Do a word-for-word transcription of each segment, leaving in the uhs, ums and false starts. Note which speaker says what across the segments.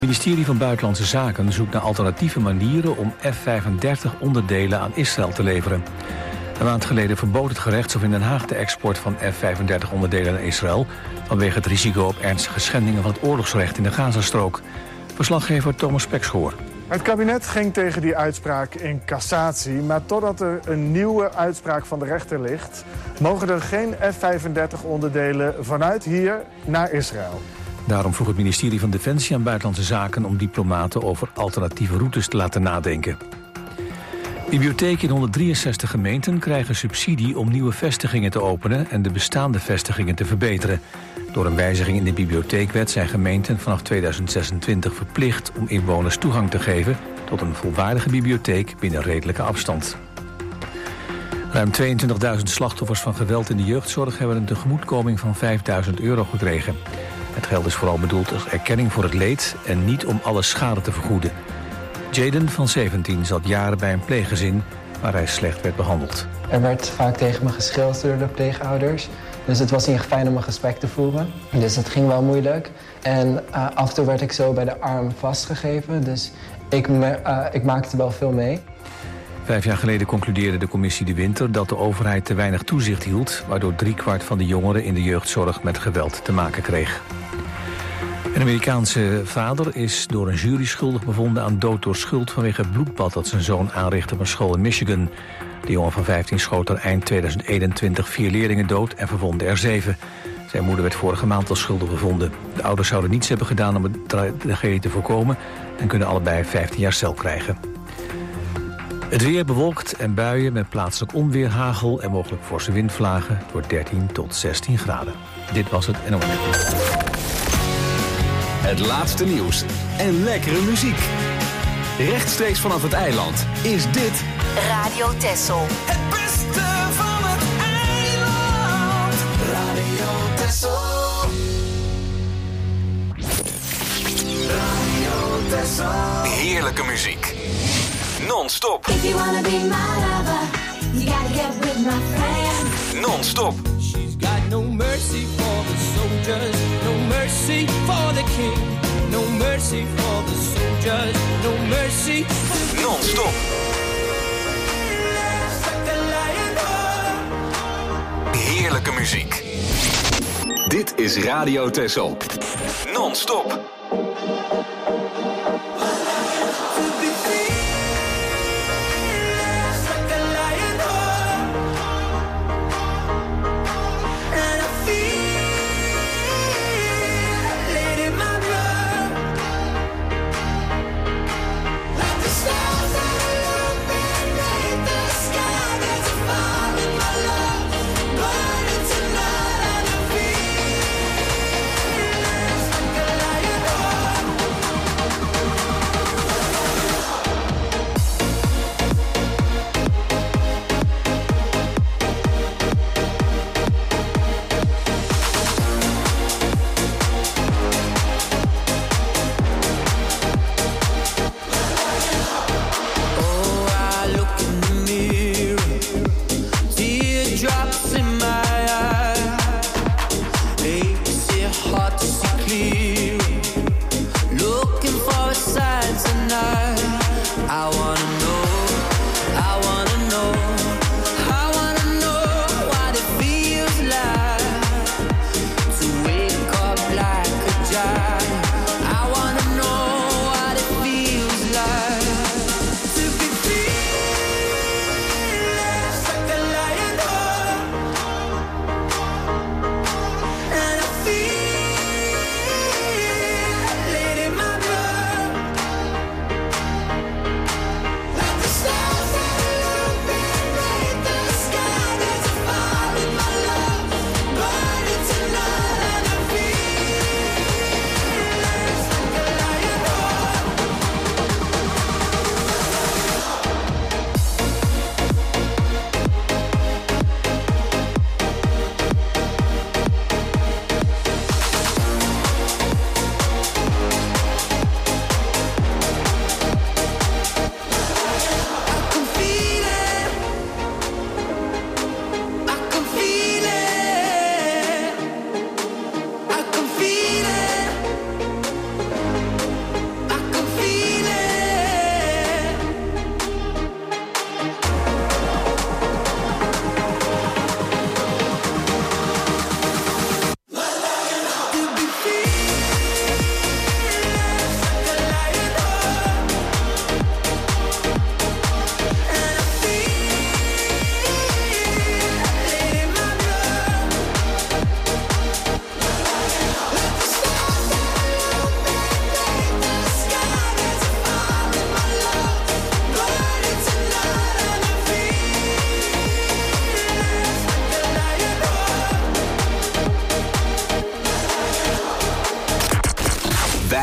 Speaker 1: Het ministerie van Buitenlandse Zaken zoekt naar alternatieve manieren om F vijfendertig onderdelen aan Israël te leveren. Een maand geleden verbood het gerechtshof in Den Haag de export van F vijfendertig onderdelen naar Israël vanwege het risico op ernstige schendingen van het oorlogsrecht in de Gazastrook. Verslaggever Thomas Pekschoor.
Speaker 2: Het kabinet ging tegen die uitspraak in cassatie, maar totdat er een nieuwe uitspraak van de rechter ligt, mogen er geen F vijfendertig onderdelen vanuit hier naar Israël.
Speaker 1: Daarom vroeg het ministerie van Defensie aan Buitenlandse Zaken om diplomaten over alternatieve routes te laten nadenken. Bibliotheken in honderddrieënzestig gemeenten krijgen subsidie om nieuwe vestigingen te openen en de bestaande vestigingen te verbeteren. Door een wijziging in de bibliotheekwet zijn gemeenten vanaf tweeduizend zesentwintig verplicht om inwoners toegang te geven tot een volwaardige bibliotheek binnen redelijke afstand. Ruim tweeëntwintigduizend slachtoffers van geweld in de jeugdzorg hebben een tegemoetkoming van vijfduizend euro gekregen. Het geld is vooral bedoeld als erkenning voor het leed en niet om alle schade te vergoeden. Jaden van zeventien zat jaren bij een pleeggezin waar hij slecht werd behandeld.
Speaker 3: Er werd vaak tegen me geschild door de pleegouders. Dus het was niet fijn om een gesprek te voeren. Dus het ging wel moeilijk. En uh, af en toe werd ik zo bij de arm vastgegeven. Dus ik, me, uh, ik maakte wel veel mee.
Speaker 1: Vijf jaar geleden concludeerde de commissie De Winter dat de overheid te weinig toezicht hield, waardoor driekwart van de jongeren in de jeugdzorg met geweld te maken kreeg. Een Amerikaanse vader is door een jury schuldig bevonden aan dood door schuld vanwege het bloedbad dat zijn zoon aanrichtte op een school in Michigan. De jongen van vijftien schoot er eind tweeduizend eenentwintig vier leerlingen dood en verwondde er zeven. Zijn moeder werd vorige maand als schuldig bevonden. De ouders zouden niets hebben gedaan om de tragedie te voorkomen en kunnen allebei vijftien jaar cel krijgen. Het weer bewolkt en buien met plaatselijk onweer, hagel en mogelijk forse windvlagen. Het wordt dertien tot zestien graden. Dit was het N O S.
Speaker 4: Het laatste nieuws en lekkere muziek. Rechtstreeks vanaf het eiland is dit
Speaker 5: Radio Texel.
Speaker 6: Het beste van het eiland. Radio Texel. Radio Texel.
Speaker 4: Heerlijke muziek. Non-stop.
Speaker 7: If you wanna be my lover, you gotta get with my friend.
Speaker 4: Non-stop.
Speaker 8: She's got no mercy for the soldiers, no mercy for the king, no mercy for the soldiers, no mercy.
Speaker 4: Non-stop. Heerlijke muziek. Dit is Radio Texel. Non-stop.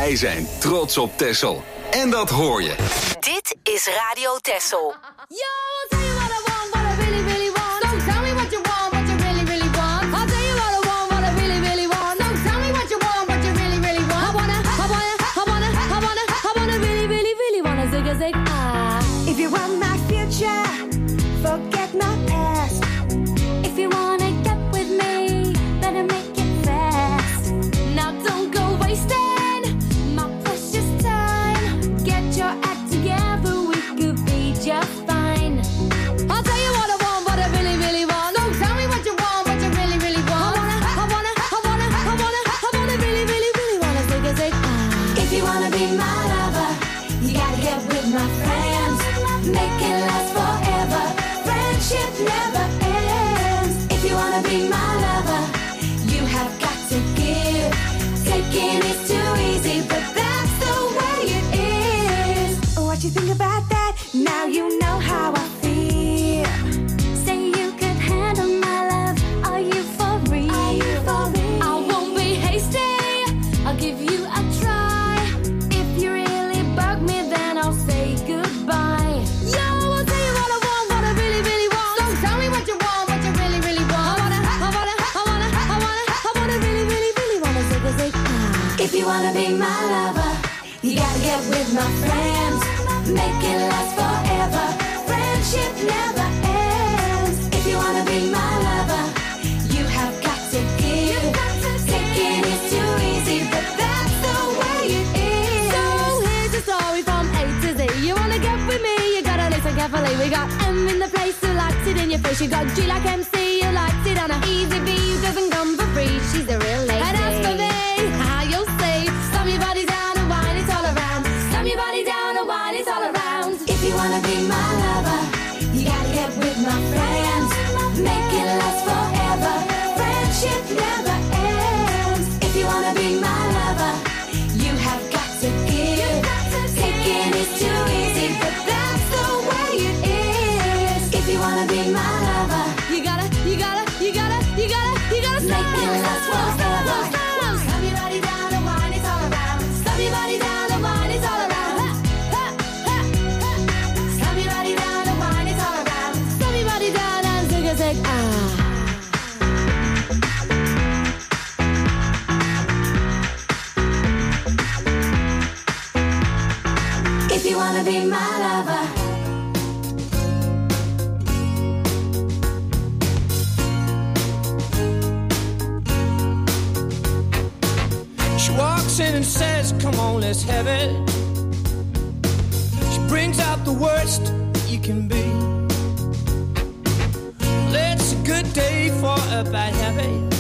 Speaker 4: Wij zijn trots op Texel. En dat hoor je.
Speaker 5: Dit is Radio Texel.
Speaker 7: Yo, I'll tell you what I want, what I really, really want. Don't tell me what you want, what you really, really want. I'll tell you what I want, what I really, really want. Don't tell me what you want, what you really, really want. I wanna, I wanna, I wanna, I wanna, I wanna really, really, really wanna zig a zig ah.
Speaker 9: If you want my future, forget my past.
Speaker 7: If you wanna get with me, better make it fast. Now don't go wasting my precious time. Get your act together, we could be just fine. I'll tell you what I want, what I really, really want. Don't tell me what you want, what you really, really want. I wanna, I wanna, I wanna, I wanna, I wanna really, really, really wanna zig a zig ah.
Speaker 9: If you wanna be my lover, you gotta get with my friends. Make it last forever. Friendship never ends. If you wanna be my lover, you have got to give. Taking is too easy, but that's the way it is. What you think about that? Now you know how I feel.
Speaker 7: Say you could handle my love. Are you for real?
Speaker 9: Are you for real?
Speaker 7: I won't be hasty. I'll give you a try. If you really bug me, then I'll say goodbye. Yo, I'll tell you what I want, what I really, really want. Don't tell me what you want, what you really, really want. I wanna, I wanna, I wanna, I wanna, I wanna really, really, really wanna zig a zig ah.
Speaker 9: If you wanna be my lover, you gotta get with my friends. Make it last forever. Friendship never ends. If you wanna be my lover, you have got to give. Taking is too easy, but that's the way it is.
Speaker 7: So here's the story from A to Z. You wanna get with me, you gotta listen carefully. We got M in the place who likes it in your face. You got G like M C who likes it on a easy B who doesn't come for free. She's a real lady. And as for me, how you'll see, slam your body down and wine it all around. Slam your body down and wine it all around.
Speaker 9: If you wanna be my lover, you gotta get with my friends. Make it last forever. Friendship never ends. If you wanna be my lover, you have got to give. Taking is too easy, but that's the way it is. If you wanna be my lover,
Speaker 7: You gotta, you gotta, you gotta, you gotta, you gotta stop.
Speaker 9: make it last forever.
Speaker 7: Slam your body down and wine it all around. Slam your body down and wine it all around. Ha, ha, ha, ha. Slam your body down and wine it all around. Slam your body down and zig a zig ah.
Speaker 9: If you wanna be my lover.
Speaker 8: She walks in and says, come on, let's have it. She brings out the worst you can be. Well, it's a good day for a bad habit.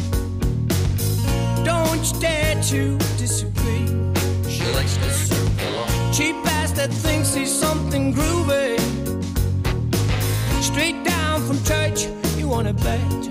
Speaker 8: Don't you dare to disagree. She likes to serve along. Cheap ass that thinks he's something groovy. Straight down from church, you wanna bet.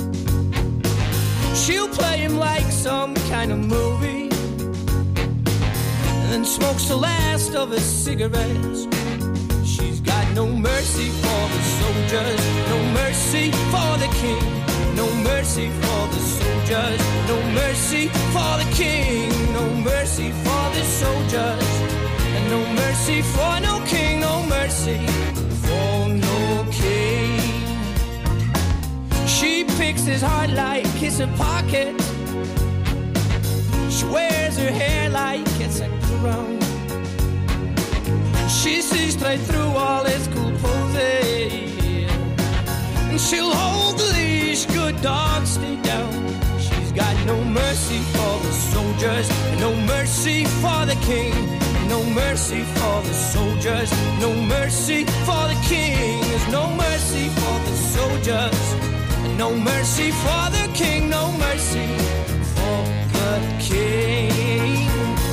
Speaker 8: She'll play him like some kind of movie, and then smokes the last of his cigarettes. She's got no mercy for the soldiers, no mercy for the king, no mercy for the soldiers, no mercy for the king, no mercy for the soldiers, and no mercy for no king, no mercy for no king. She picks his heart like it's a pocket. She wears her hair like it's a crown. She sees straight through all his cool poses, and she'll hold the leash, good dog, stay down. She's got no mercy for the soldiers, no mercy for the king, no mercy for the soldiers, no mercy for the king. There's no mercy for the soldiers, no mercy for the king, no mercy for the king.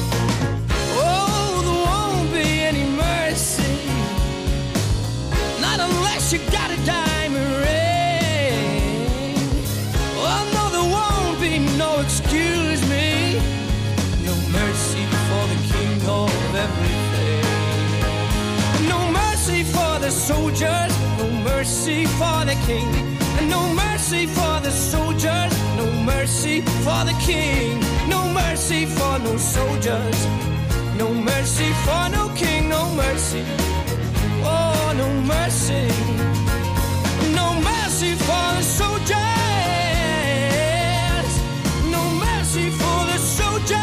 Speaker 8: Oh, there won't be any mercy, not unless you got a diamond ring. Oh no, there won't be no excuse me, no mercy for the king of everything. No mercy for the soldiers, no mercy for the king. And no mercy for the soldiers, no mercy for the king, no mercy mercy for no soldiers, no mercy for no king, no mercy. Oh, no mercy, no mercy for the soldiers, no mercy for the soldiers,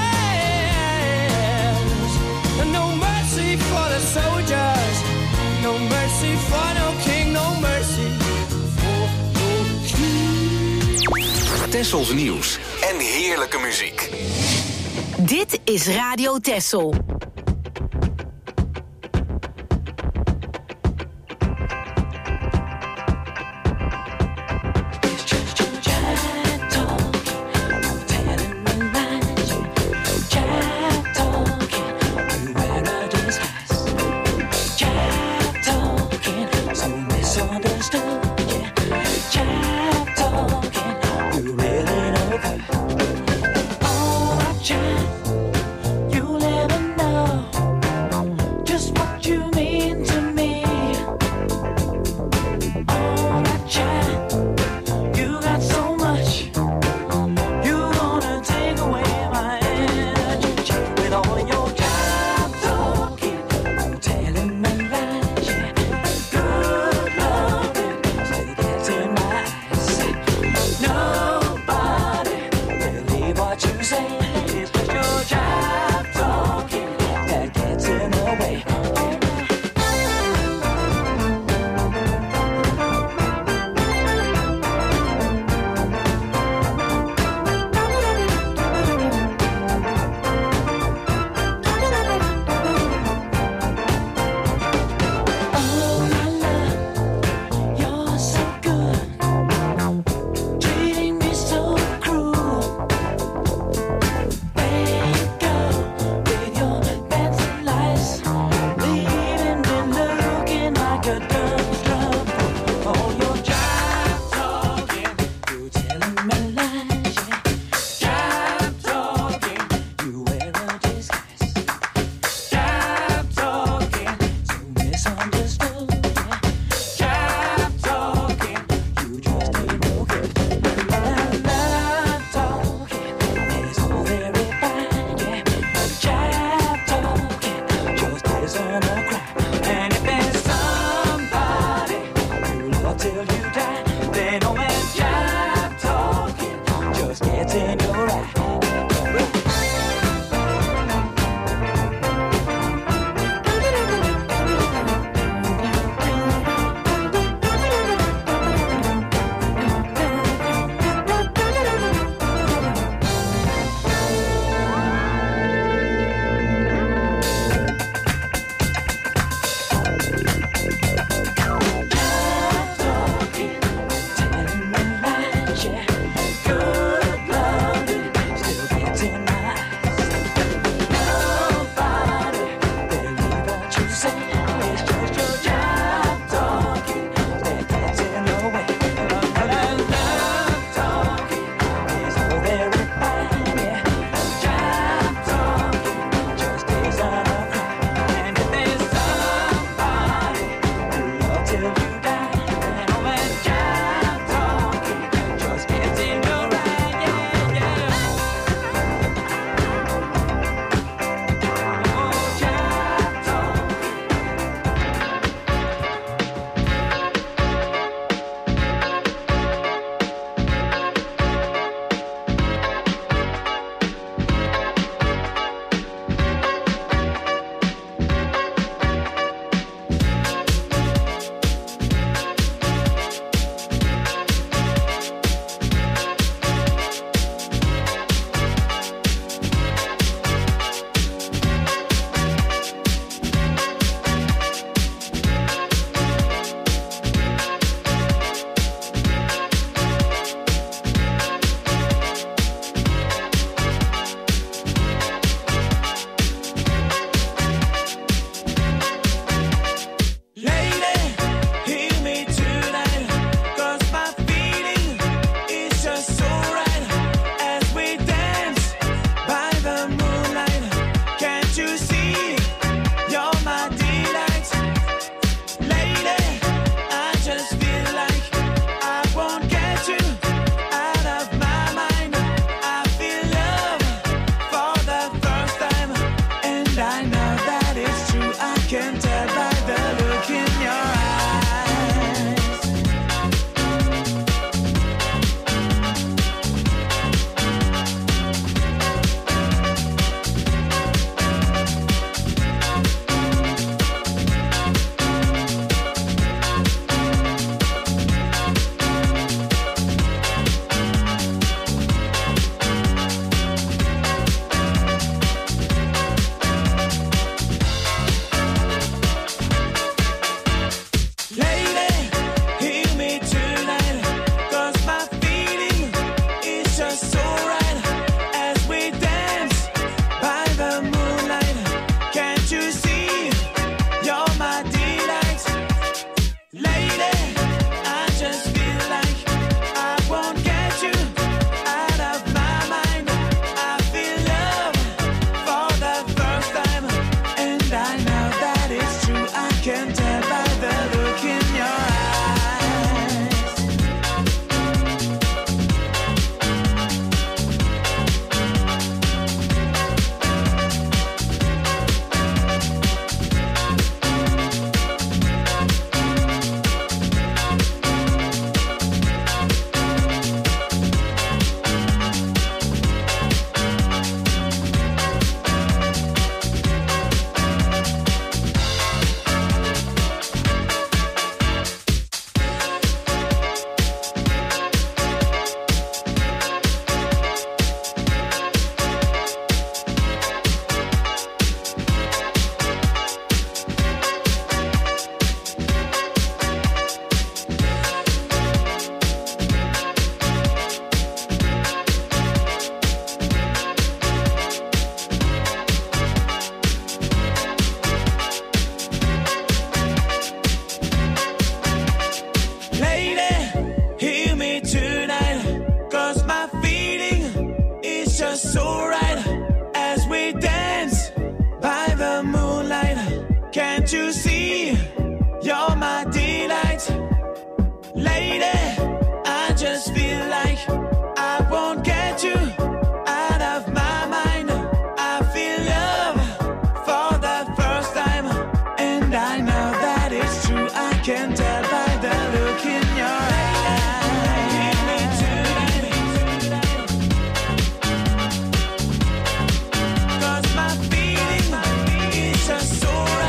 Speaker 8: no mercy for the soldiers, no mercy for no king, no mercy for no king.
Speaker 4: Tessels nieuws en heerlijke muziek.
Speaker 5: Dit is Radio Tessel.
Speaker 6: You never know. Can't you see? You're my delight. Lady, I just feel like I won't get you out of my mind. I feel love for the first time, and I know that it's true. I can tell by the look in your eyes. Give me tonight, 'cause my feeling is just so right.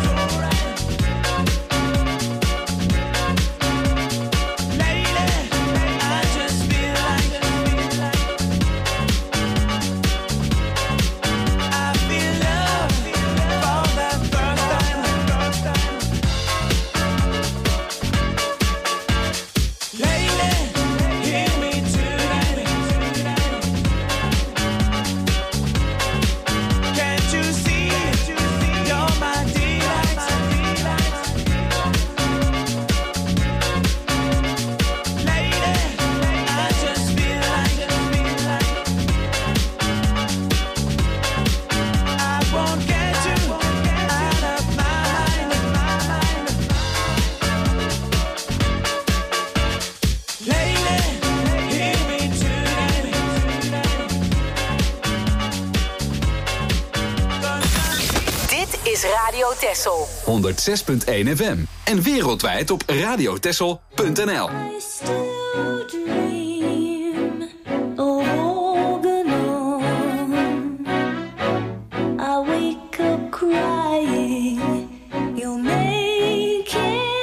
Speaker 5: Radio Texel.
Speaker 4: honderdzes punt één F M. En wereldwijd op radiotexel punt n l.
Speaker 9: I still dream of holding on. I wake up crying. You're making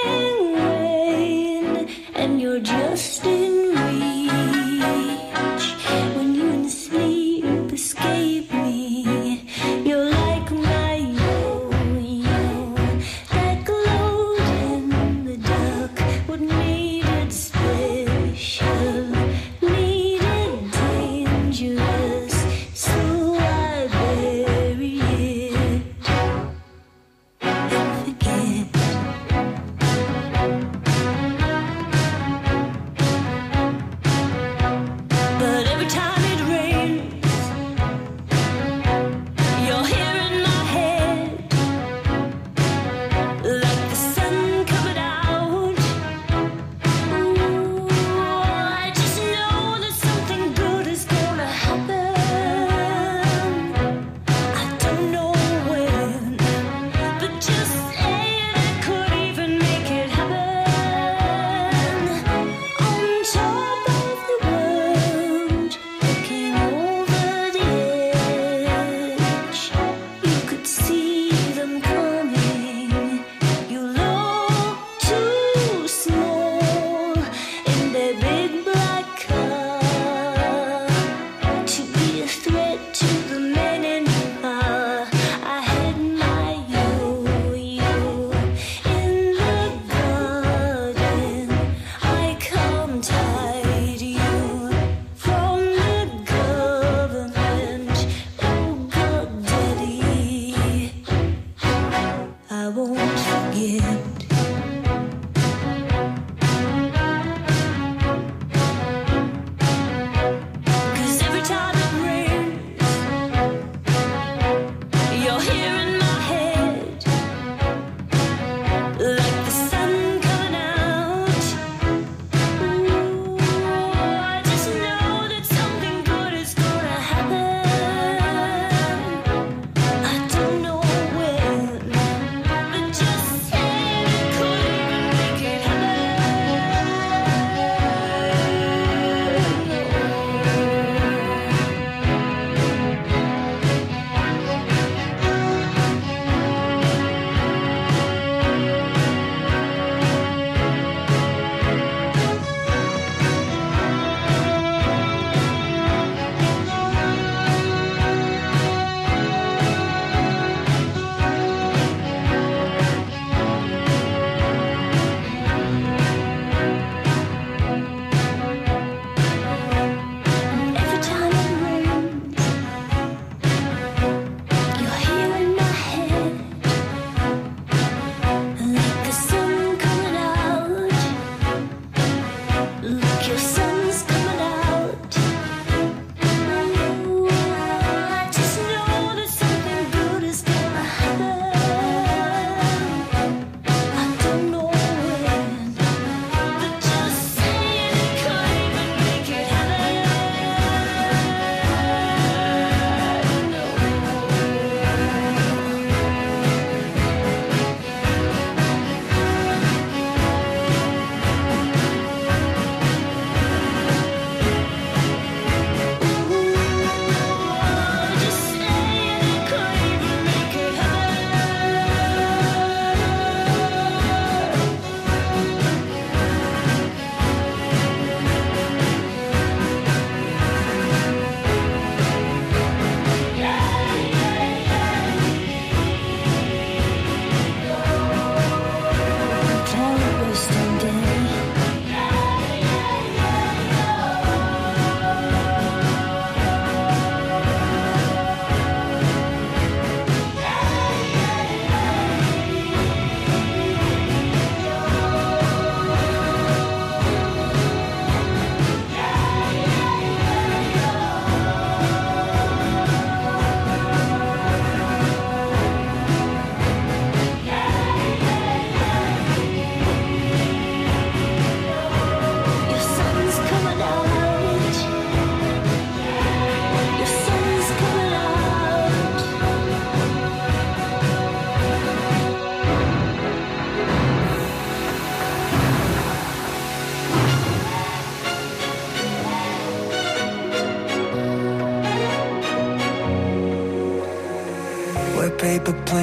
Speaker 9: rain, and you're just in reach. When you in sleep escape me, you're like my yo-yo that glowed in the dark. What made it special?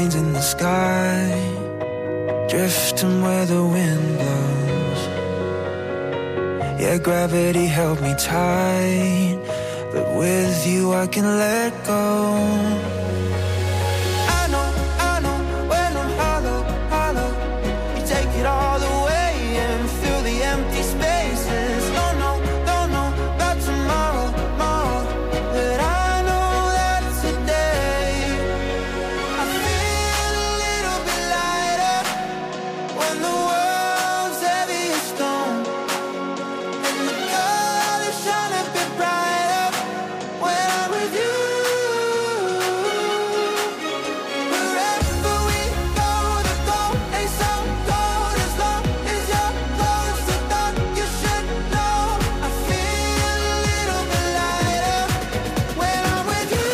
Speaker 10: planes in the sky, drifting where the wind blows. Yeah, gravity held me tight, but with you I can let go. I know, I know, when I'm hollow, hollow, you take it all away and fill the empty spaces. Don't know, don't know about tomorrow, tomorrow, but I know that today I feel a little bit lighter when the world's heavy as stone, and the colors shine a bit brighter when I'm with you. Wherever we go, the goal ain't so cold as long as you're close. I thought you should know I feel a little bit lighter when I'm with you.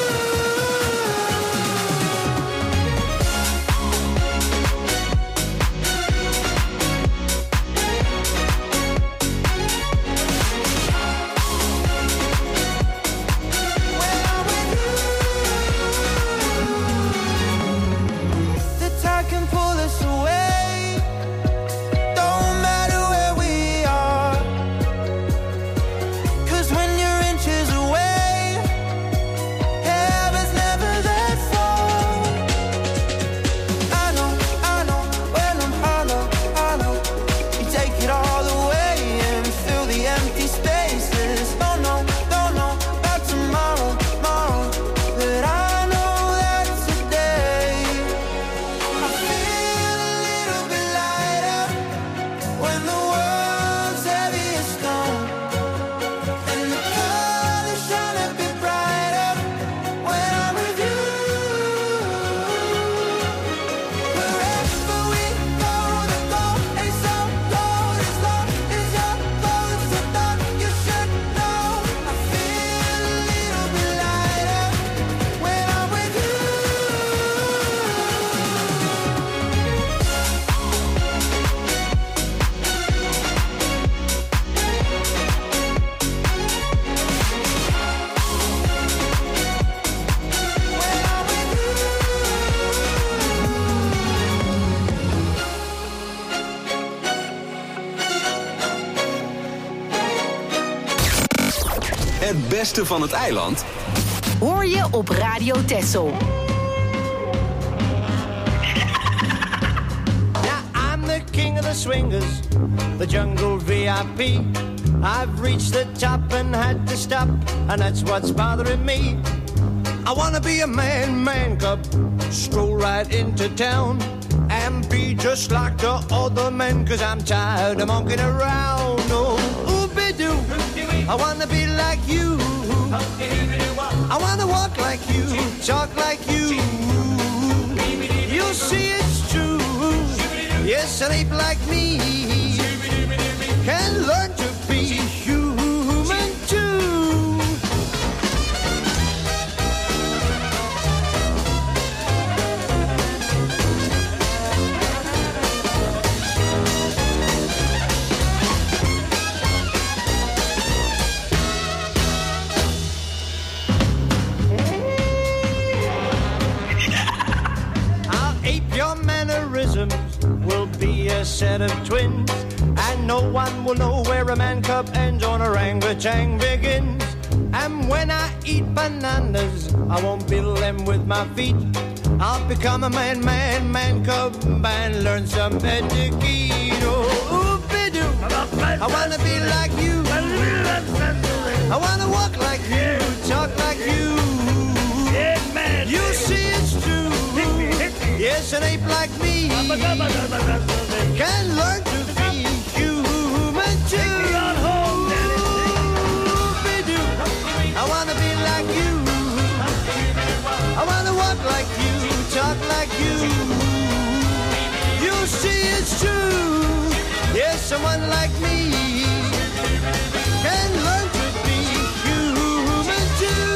Speaker 10: The tide can pull us away, don't matter where we are, 'cause when you're inches away, heaven's never that far. I know, I know, when I'm hollow, hollow, you take it all away and fill the empty spaces. Don't know, don't know about tomorrow, tomorrow, but I know that today I feel a little bit lighter when the world's heavy as stone, and the colors shine a bit brighter when I'm with you. Wherever we go, the goal ain't so cold as long as you're close. I thought you should know I feel a little bit lighter when I'm with you.
Speaker 4: Het beste van het eiland
Speaker 5: Hoor je op Radio Texel.
Speaker 8: Now I'm the king of the swingers, the jungle V I P. I've reached the top and had to stop, and that's what's bothering me. I wanna be a man, man cub, stroll right into town and be just like the other men, 'cause I'm tired of monkeying around. Oh, ooby-doo, I wanna be like you. I wanna walk like you, talk like you. You'll see it's true. Yes, an ape like me can learn to be human too. I'll ape your mannerisms, we'll be a set of twins, and no one will know where a man cub ends or an orangutan begins. And when I eat bananas, I won't build them with my feet. I'll become a man, man, man cub and learn some etiquette. Oh, ooby-doo, I wanna be like you. I wanna walk like you, talk like you. You see it's true. Yes, an ape like me can learn to be human too. Ooby-doo, I wanna be like you. I wanna walk like you, talk like you. You see it's true. Yes, someone like me can learn to be human too.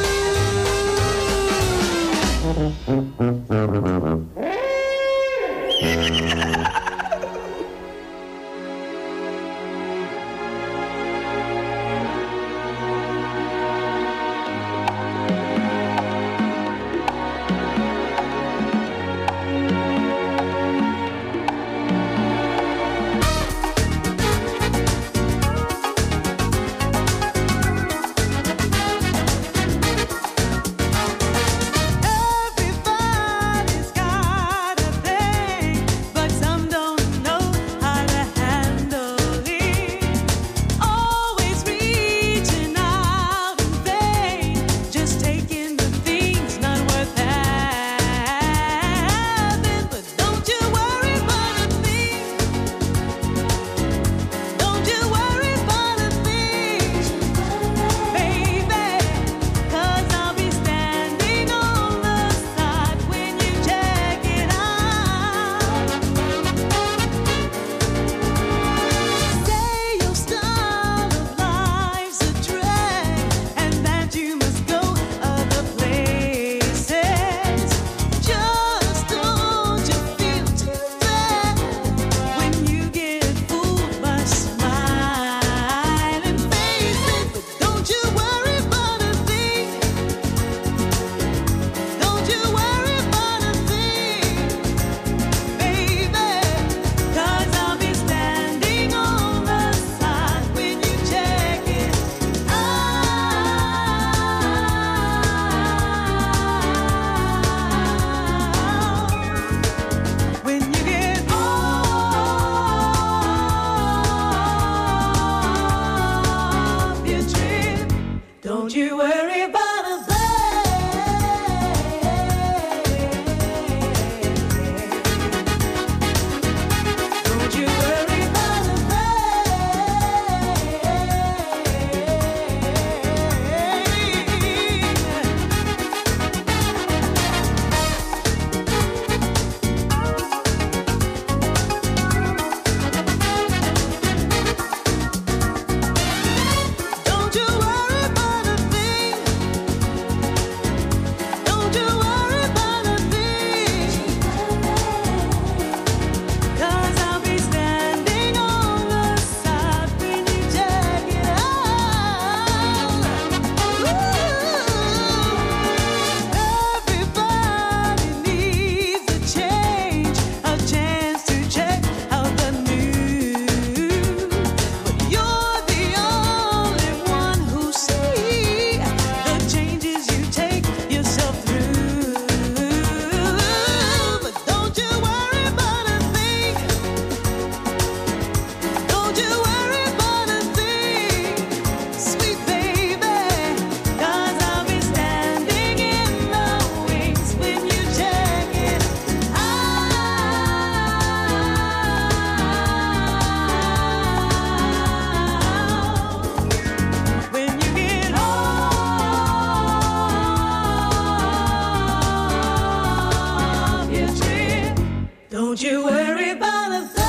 Speaker 11: Don't you worry about a thing.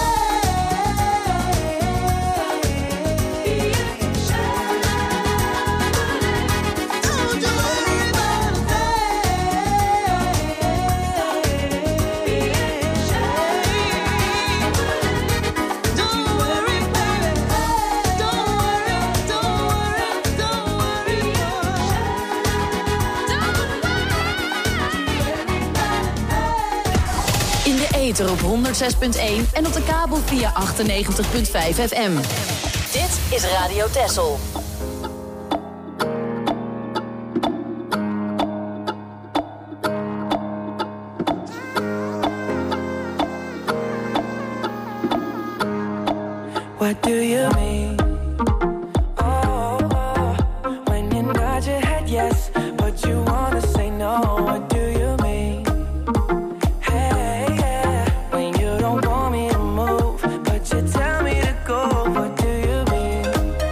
Speaker 11: Don't you worry about a thing. Don't worry, baby. Don't worry, don't worry, don't worry.
Speaker 5: In de ether op honderdzes punt één en op de kabel via achtennegentig komma vijf F M. Dit is Radio Texel.
Speaker 10: What do you mean? Oh, oh, when you nod your head yes, but you wanna say no. What do you mean? Hey, yeah, when you don't want me to move, but you tell me to go. What do you mean?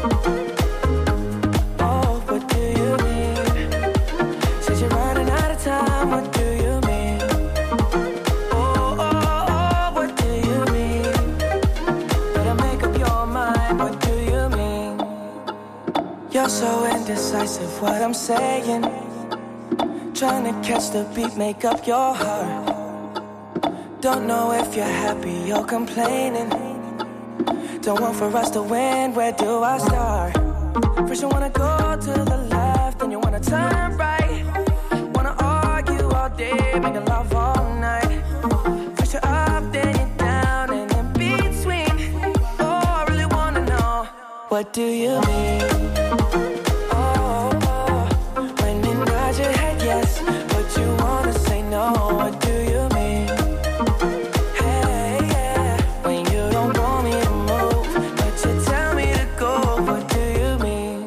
Speaker 10: Oh, what do you mean? Said you're running out of time. What do you mean? Oh, oh, oh, what do you mean? Better make up your mind. What do you mean? You're so indecisive. What I'm saying. Trying to catch the beat, make up your heart. Don't know if you're happy or complaining. Don't want for us to win, where do I start? First you wanna go to the left, then you wanna turn right. Wanna argue all day, making love all night. First you're up, then you're down, and in between. Oh, I really wanna know, what do you mean? Oh, oh, when you nod your head yes, but you wanna say no. What do you mean? Hey, yeah, when you don't want me to move, but you tell me to go. What do you mean?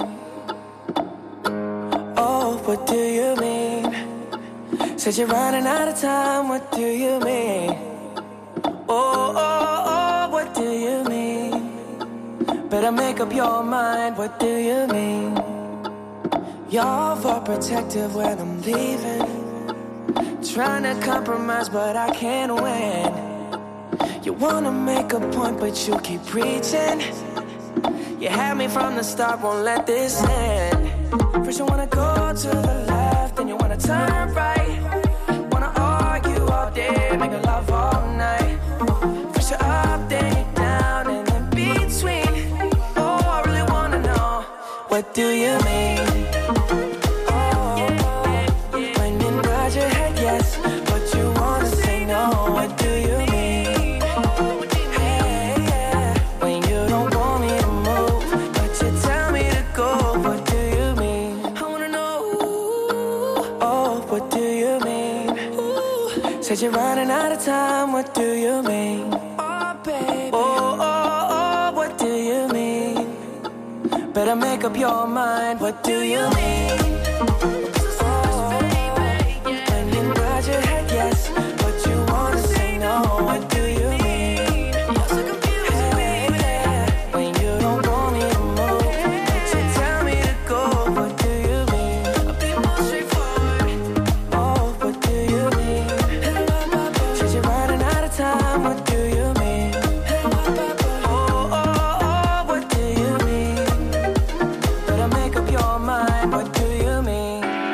Speaker 10: Oh, what do you mean? Said you're running out of time. What do you mean? Oh, oh, oh, what do you mean? Better make up your mind. What do you mean? You're overprotective when I'm leaving. Trying to compromise, but I can't win. You wanna make a point, but you keep preaching. You had me from the start, won't let this end. First you wanna go to the left, then you wanna turn right. Wanna argue all day, make love all night. First you're up, then you're down, and in between. Oh, I really wanna know, what do you mean? Yes, but you wanna say no. What do you mean? Hey, yeah, when you don't want me to move, but you tell me to go. What do you mean? I wanna know. Oh, what do you mean? Said you're running out of time. What do you mean? Oh, baby. Oh, oh, oh, what do you mean? Better make up your mind. What do you mean? Your head yes, but you wanna say no. What do you mean? You're so confused, baby. When you don't want me to move, but you tell me to go. What do you mean? I'll be more straightforward. Oh, what do you mean? Said you're running out of time. What do you mean? Oh, oh, oh, what do you mean? Better make up your mind. What do you mean?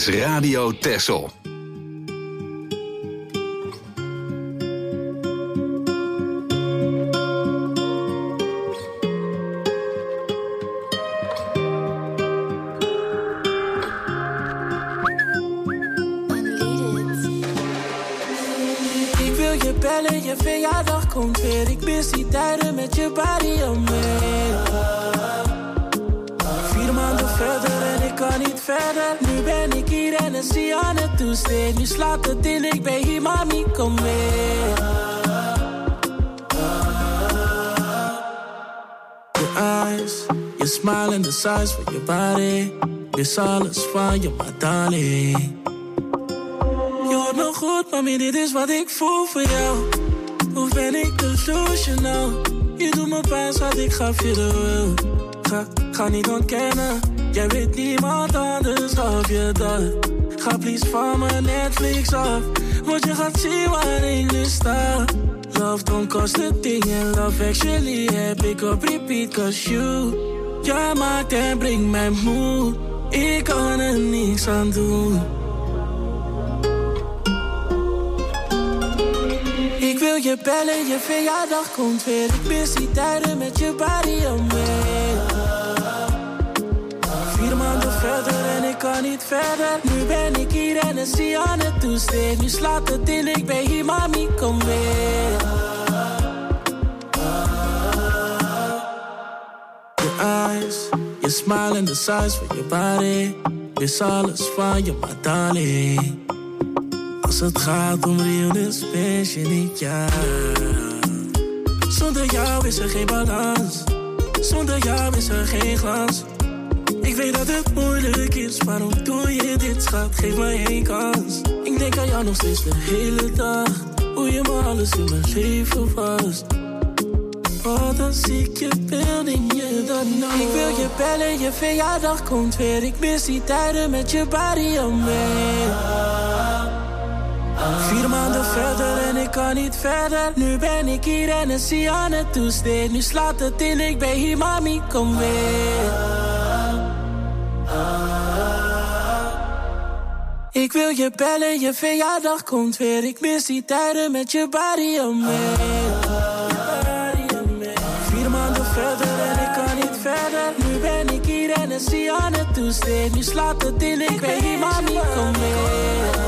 Speaker 4: Radio Texel.
Speaker 8: Ik wil je bellen, je verjaardag komt weer. Ik mis die tijden met je body om me. Vier maanden verder en ik kan niet verder. Nu ben ik hier en is zie aan het toesteen. Nu slaat het in, ik ben hier, mami, kom mee. Je eyes, je smile en de size van je body. Wist alles van je, maar darling. Je hoort me goed, mami, dit is wat ik voel voor jou. Hoe ben ik delusional? Je doet me pijn, schat, ik gaf je de wil. Ga, ga niet ontkennen, jij weet niemand anders of je dat. Ga please van mijn Netflix af, want je gaat zien waar ik nu sta. Love don't cost a thing and love actually heb ik op repeat, cause you. Jij maakt en brengt mij moe, ik kan er niks aan doen. Ik wil je bellen, je verjaardag komt weer. Ik mis die tijden met je body om me. Vier maanden verder en ik kan niet verder. Nu ben ik hier en is zie aan het toesteen. Nu slaat het in, ik ben hier, mami, kom weer. Je eyes, je smile en de size van je body. Wist alles van je, maar darling. Als het gaat om realness, ben je niet ja. Zonder jou is er geen balans. Zonder jou is er geen glans. Ik weet dat het moeilijk is, waarom doe je dit, schat? Geef me één kans. Ik denk aan jou nog steeds de hele dag. Hoe je me alles in mijn leven was. Oh, dan zie ik je beeld in je dan nog. Ik wil je bellen, je verjaardag komt weer. Ik mis die tijden met je body om me. Vier maanden verder en ik kan niet verder. Nu ben ik hier en is zie aan het toesteen. Nu slaat het in, ik ben hier, mami, kom weer. Ik wil je bellen, je verjaardag komt weer. Ik mis die tijden met je body om me. Vier maanden verder en ik kan niet verder. Nu ben ik hier en is zie aan het toesteen. Nu slaat het in, ik ben hier, mami, kom weer.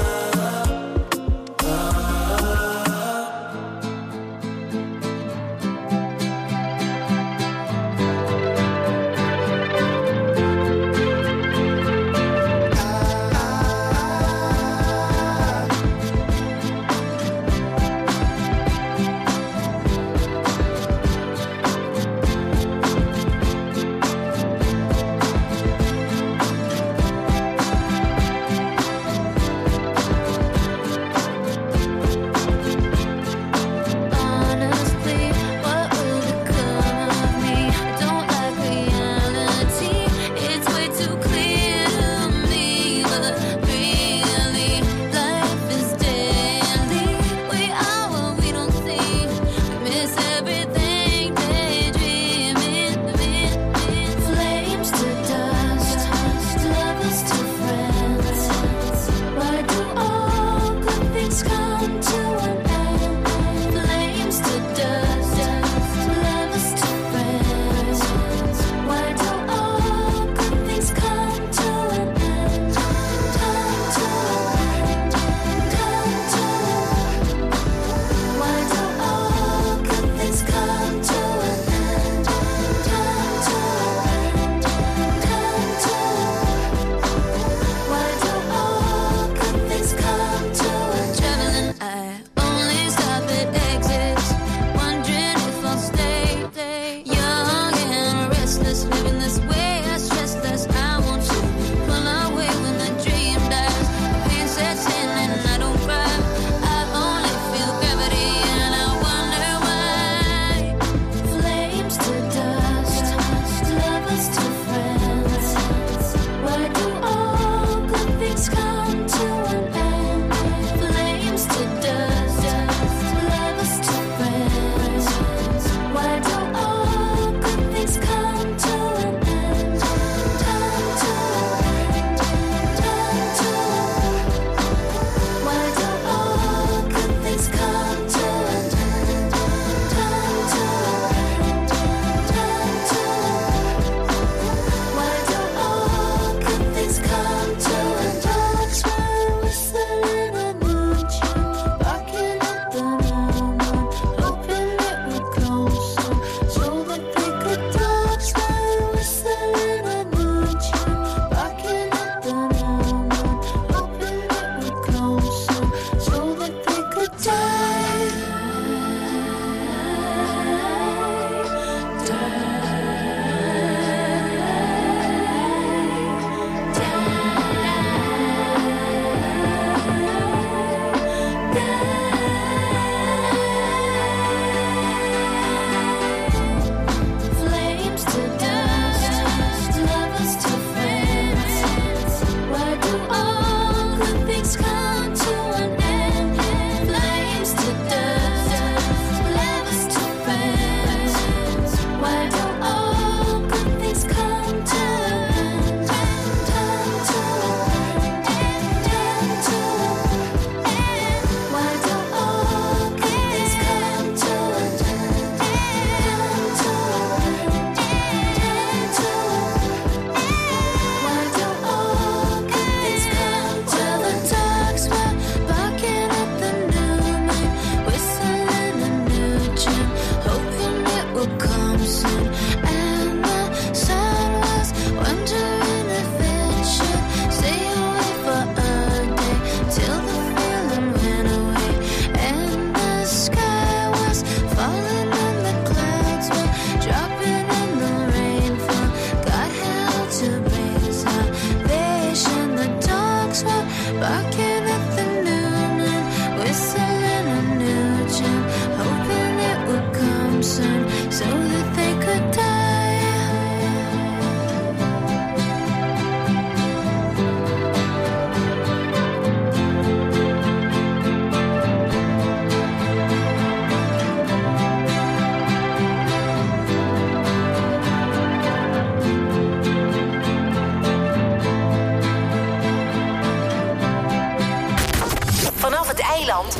Speaker 5: Nederland.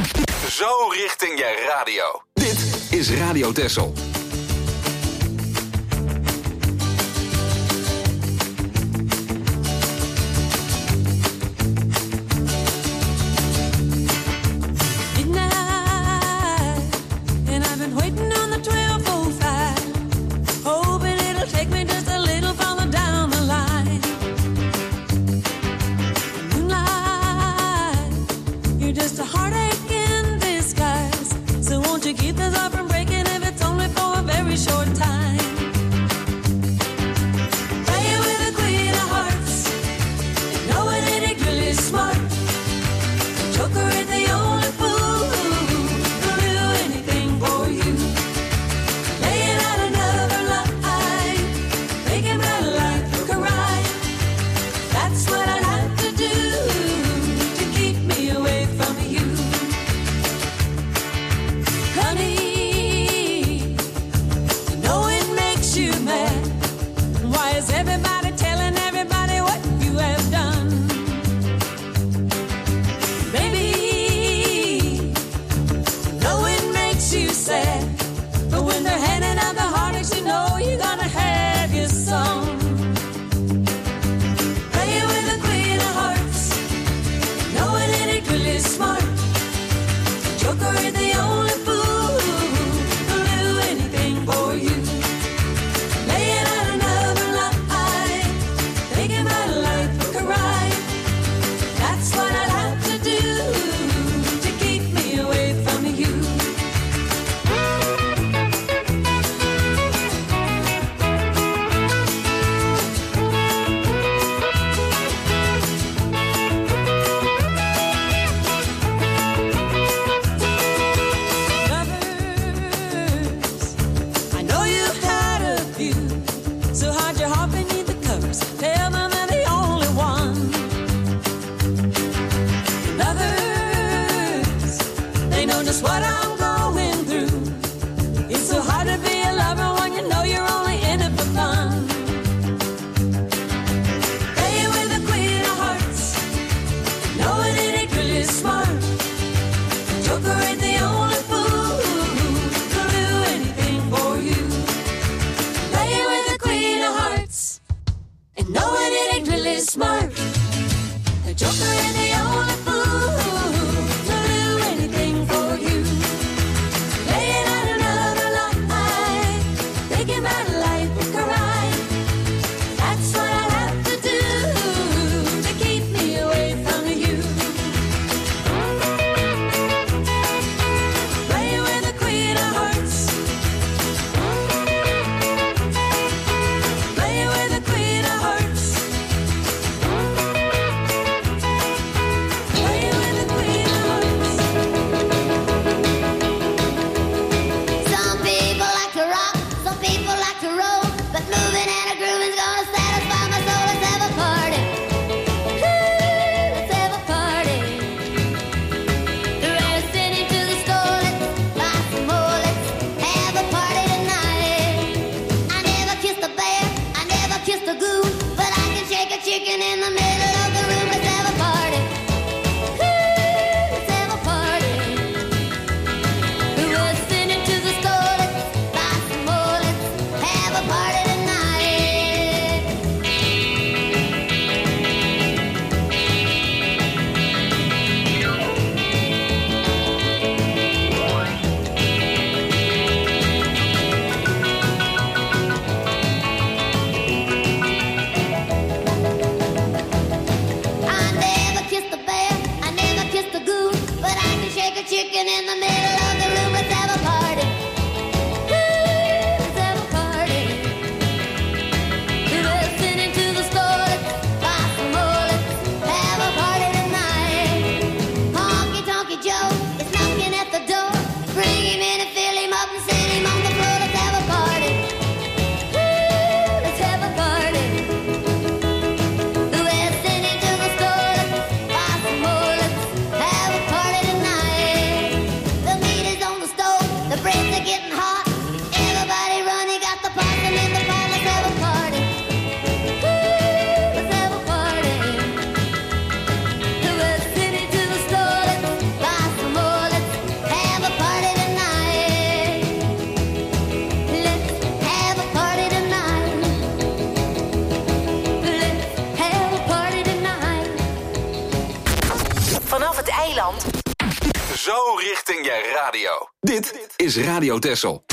Speaker 4: Zo richting je radio. Dit is Radio Texel.
Speaker 9: The
Speaker 4: Zo richting je radio. Dit is Radio Texel.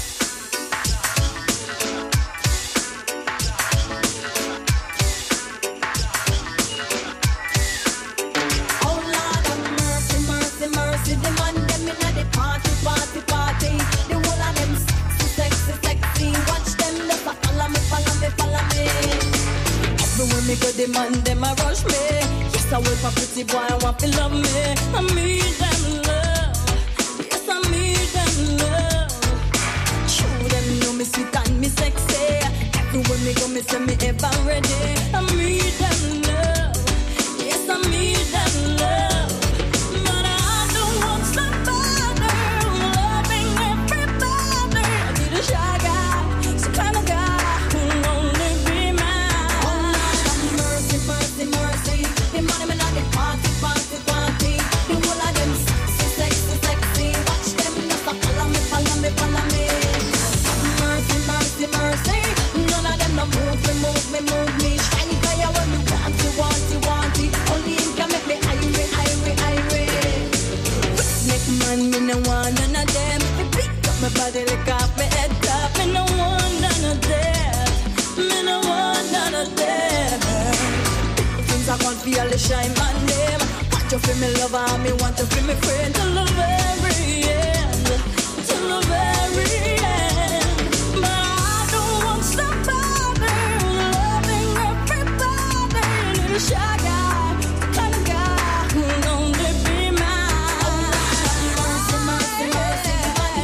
Speaker 11: Me go the man, them a rush me. Yes, I wait for pretty boy, I want to love me. I need them love. Yes, I need them love. Show them know me sweet and me sexy. Everywhere me go, me say me ever ready. I need them love. Yes, I need them love. But I don't want somebody loving everybody. I need a shy guy, some kind of guy. My body lick off my head top. Me no want none of that. Me no want none of that. Things I can't feel the shine man them. Want you feel me lover, me want you feel me friend. Till the very end, till the very end. But I don't want somebody loving everybody. Little shy guy, the kind of guy who only be mine. Mercy, mercy, mercy.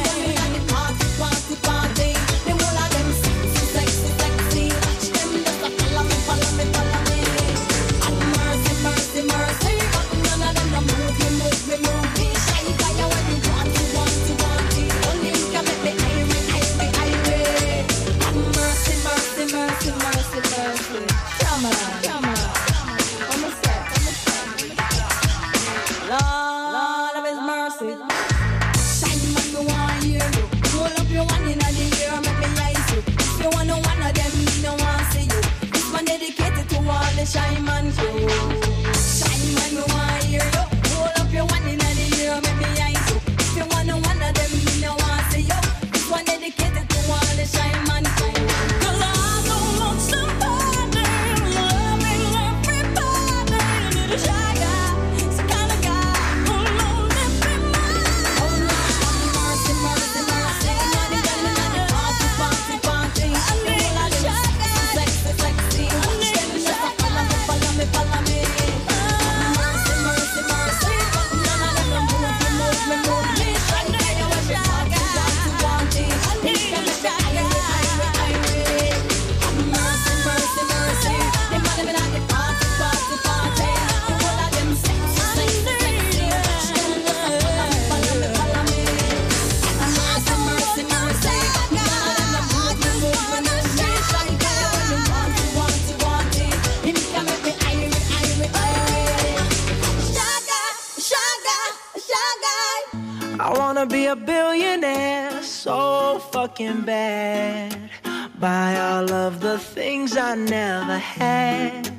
Speaker 11: Shine man, you. Shine man, me want hear you. Hold up your one in the ear, make me eyes you. If you wanna one of them, me no want see you. This one dedicated to all the shine man, you. 'Cause I don't want somebody loving everybody. Need a shy guy, some kind of guy who only be mine. Oh Lord, mercy, mercy, mercy. Money, money, money, party, party, party. I need a shy guy, sexy, sexy. I need a shy guy. Follow me, follow me. Mercy, mercy, mercy. None of them don't move me, move me, move me. I need a shy guy. Want it, want it. I need a shy guy. Mercy, mercy, mercy. They follow me like the party, party, party. All of them sexy, sexy, sexy. Follow me, follow me, follow me. Mercy, mercy, mercy. None of them don't move me, move me, move me. Shy guy, want it, want it, want it. Him can make me irie, irie, irie. Shy guy, shy guy, shy guy.
Speaker 8: I wanna be a billionaire so fucking bad. Buy all of the things I never had.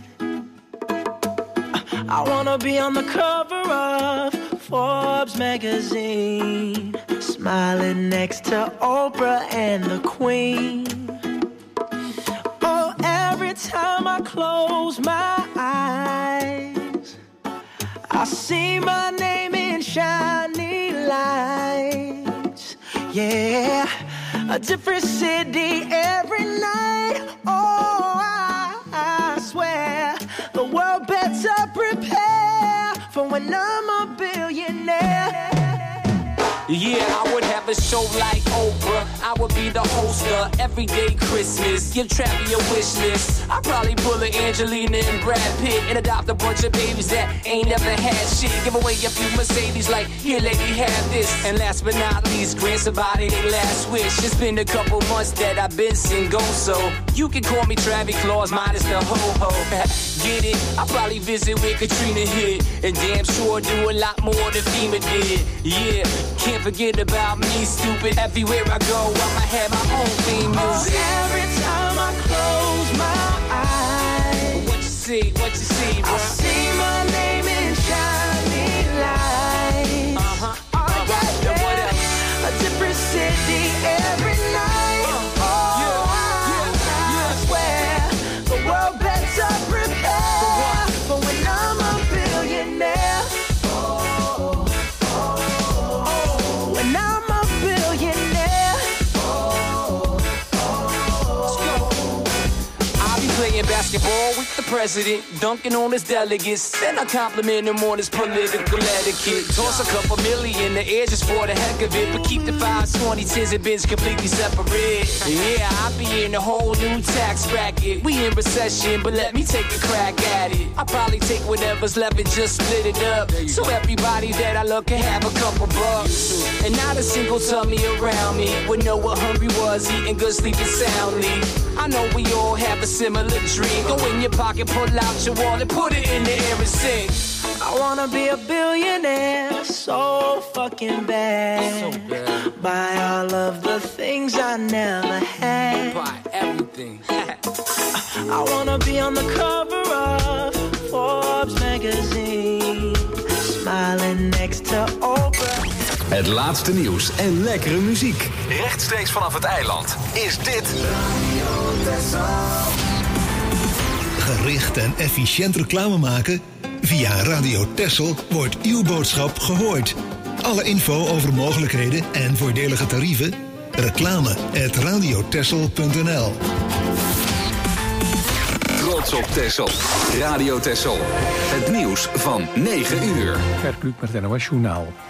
Speaker 8: I wanna be on the cover of Forbes magazine, smiling next to Oprah and the Queen. Oh, every time I close my eyes, I see my name in shiny lights. Yeah, a different city every night. Oh, I, I swear the world better prepare for when I'm a billionaire.
Speaker 12: Yeah, I would have a show like Oprah. I would be the host of Everyday Christmas. Give Travis a wish list. I'd probably pull a Angelina and Brad Pitt and adopt a bunch of babies that ain't never had shit. Give away a few Mercedes like, here lady, have this. And last but not least, grant somebody their last wish. It's been a couple months that I've been single, so you can call me Travis Claus minus the ho-ho. Get it? I'll probably visit where Katrina hit, and damn sure do a lot more than FEMA did. Yeah, can't forget about me, stupid. Everywhere I go, I'ma have my own theme music.
Speaker 8: Oh, every time I close my eyes,
Speaker 12: what you see, what you see, bro?
Speaker 8: I see my name in shining lights.
Speaker 12: Uh-huh. basketball with the president, dunking on his delegates. Then I compliment him on his political etiquette. Toss a couple million in the air just for the heck of it, but keep the fives, twenty, tens, and bins completely separate. Yeah, I be in a whole new tax bracket. We in recession, but let me take a crack at it. I probably take whatever's left and just split it up, so everybody that I love can have a couple bucks. And not a single tummy around me would know what hungry was, eating good, sleeping soundly. I know we all have a similar dream. Go in your pocket, pull out your wallet, put it in the air and sing.
Speaker 6: I wanna be a billionaire, so fucking bad.
Speaker 12: So bad.
Speaker 6: Buy all of the things I never had.
Speaker 12: Buy everything.
Speaker 6: I wanna be on the cover of Forbes magazine, smiling next to Oprah.
Speaker 4: Het laatste nieuws en lekkere muziek. Rechtstreeks vanaf het eiland is dit
Speaker 13: Gericht en efficiënt reclame maken? Via Radio Texel wordt uw boodschap gehoord. Alle info over mogelijkheden en voordelige tarieven? Reclame at radiotexel punt n l.
Speaker 4: Trots op Texel. Radio Texel. Het nieuws van negen uur.
Speaker 1: Gert Kluk met het N O S Journaal.